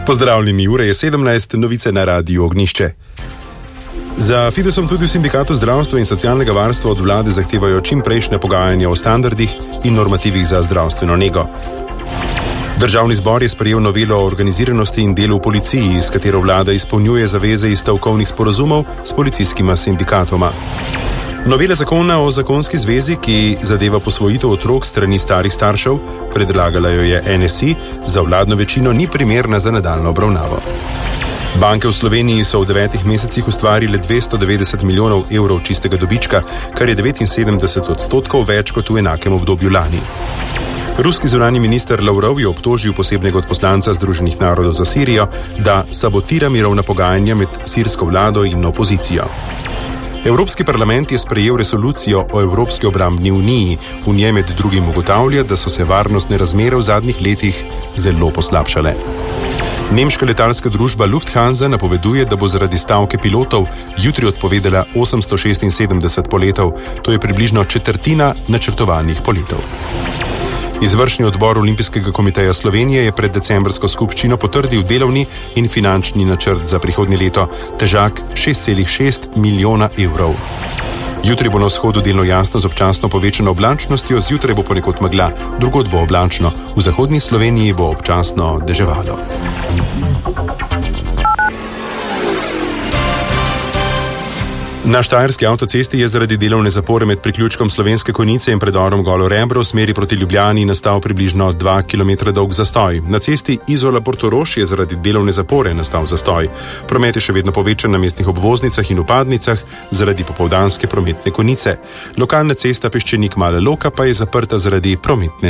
Pozdravljeni, ura je 17, novice na Radiu Ognjišče. Za Fidesom tudi v Sindikatu zdravstva in socialnega varstva od vlade zahtevajo čimprejšnje pogajanja o standardih in normativih za zdravstveno nego. Državni zbor je sprejel novelo o organiziranosti in delu v policiji, s katero vlada izpolnjuje zaveze iz stavkovnih sporazumov s policijskima sindikatoma. Novela zakona o zakonski zvezi, ki zadeva posvojitev otrok strani starih staršev, predlagala jo je NSI, za vladno večino ni primerna za nadaljnjo obravnavo. Banke v Sloveniji so v 9 mesecih ustvarile 290 milijonov evrov čistega dobička, kar je 79% več kot v enakem obdobju lani. Ruski zunanji minister Lavrov je obtožil posebnega odposlanca Združenih narodov za Sirijo, da sabotira mirovna pogajanja med sirsko vlado in opozicijo. Evropski parlament je sprejel resolucijo o Evropski obrambni uniji. V njej med drugim ugotavlja, da so se varnostne razmere v zadnjih letih zelo poslabšale. Nemška letalska družba Lufthansa napoveduje, da bo zaradi stavke pilotov jutri odpovedala 876 poletov, to je približno četrtina načrtovanih poletov. Izvršni odbor Olimpijskega komiteja Slovenije je pred decembrsko skupščino potrdil delovni in finančni načrt za prihodnje leto, težak 6,6 milijona evrov. Jutri bo na vzhodu delno jasno z občasno povečano oblačnostjo, zjutraj bo ponekod megla, drugod bo oblačno, v zahodni Sloveniji bo občasno deževalo. Na štajerski avtocesti je zaradi delovne zapore med priključkom Slovenske Konjice in predorom Golo Rebro v smeri proti Ljubljani nastal približno 2 km dolg zastoj. Na cesti Izola-Portorož je zaradi delovne zapore nastal zastoj. Promet je še vedno povečan na mestnih obvoznicah in vpadnicah zaradi popoldanske prometne konice. Lokalna cesta Peščenik Mala Loka pa je zaprta zaradi prometne